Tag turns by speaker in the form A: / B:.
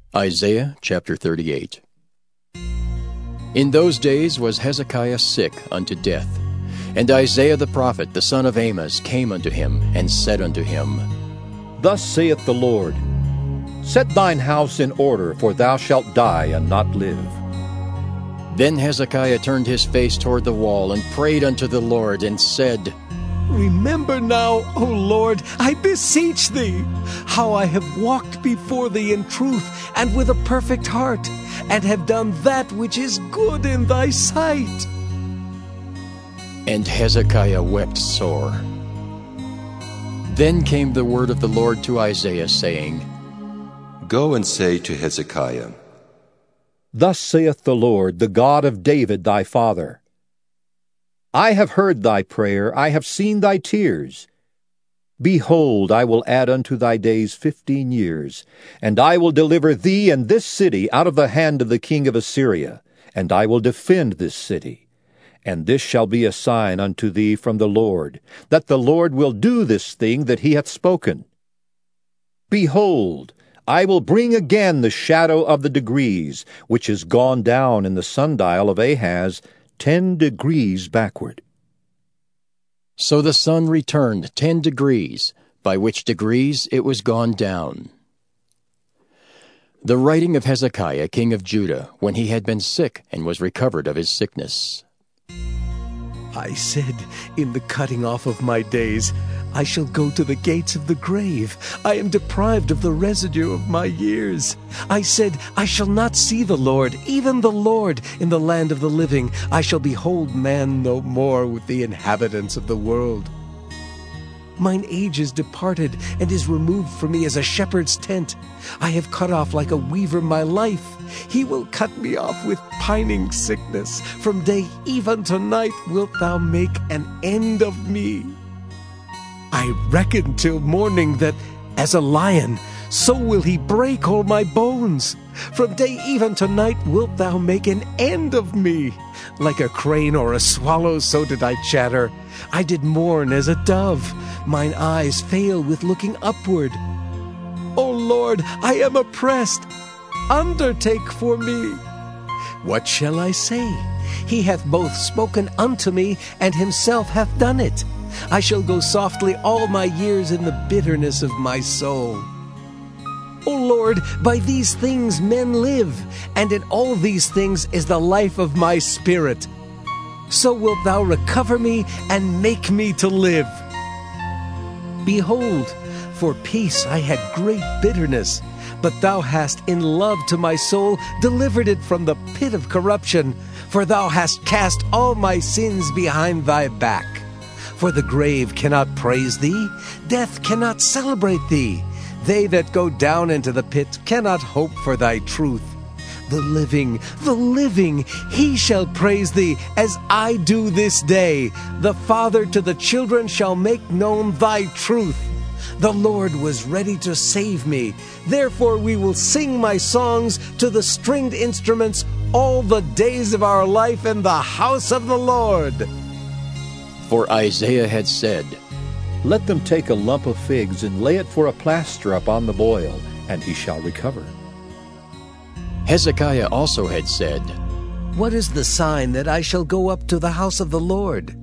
A: Isaiah chapter 38. In those days was Hezekiah sick unto death. And Isaiah the prophet, the son of Amoz, came unto him, and said unto him,
B: Thus saith the Lord, Set thine house in order, for thou shalt die and not live.
A: Then Hezekiah turned his face toward the wall, and prayed unto the Lord, and said,
C: Remember now, O Lord, I beseech thee, how I have walked before thee in truth and with a perfect heart, and have done that which is good in thy sight.
A: And Hezekiah wept sore. Then came the word of the Lord to Isaiah, saying,
D: Go and say to Hezekiah,
B: Thus saith the Lord, the God of David thy father, I have heard thy prayer, I have seen thy tears. Behold, I will add unto thy days 15 years, and I will deliver thee and this city out of the hand of the king of Assyria, and I will defend this city. And this shall be a sign unto thee from the Lord, that the Lord will do this thing that he hath spoken. Behold, I will bring again the shadow of the degrees, which is gone down in the sundial of Ahaz 10 degrees backward.
A: So the sun returned 10 degrees, by which degrees it was gone down. The writing of Hezekiah king of Judah, when he had been sick and was recovered of his sickness.
C: I said, in the cutting off of my days, I shall go to the gates of the grave. I am deprived of the residue of my years. I said, I shall not see the Lord, even the Lord, in the land of the living. I shall behold man no more with the inhabitants of the world. Mine age is departed, and is removed from me as a shepherd's tent. I have cut off like a weaver my life. He will cut me off with pining sickness. From day even to night wilt thou make an end of me. I reckon till morning that, as a lion, so will he break all my bones. From day even to night wilt thou make an end of me. Like a crane or a swallow, so did I chatter. I did mourn as a dove. Mine eyes fail with looking upward. O Lord, I am oppressed. Undertake for me. What shall I say? He hath both spoken unto me, and himself hath done it. I shall go softly all my years in the bitterness of my soul. O Lord, by these things men live, and in all these things is the life of my spirit. So wilt thou recover me and make me to live. Behold, for peace I had great bitterness, but thou hast in love to my soul delivered it from the pit of corruption, for thou hast cast all my sins behind thy back. For the grave cannot praise thee, death cannot celebrate thee. They that go down into the pit cannot hope for thy truth. The living, he shall praise thee, as I do this day. The father to the children shall make known thy truth. The Lord was ready to save me. Therefore we will sing my songs to the stringed instruments all the days of our life in the house of the Lord.
A: For Isaiah had said,
B: Let them take a lump of figs and lay it for a plaster upon the boil, and he shall recover.
A: Hezekiah also had said,
C: What is the sign that I shall go up to the house of the Lord?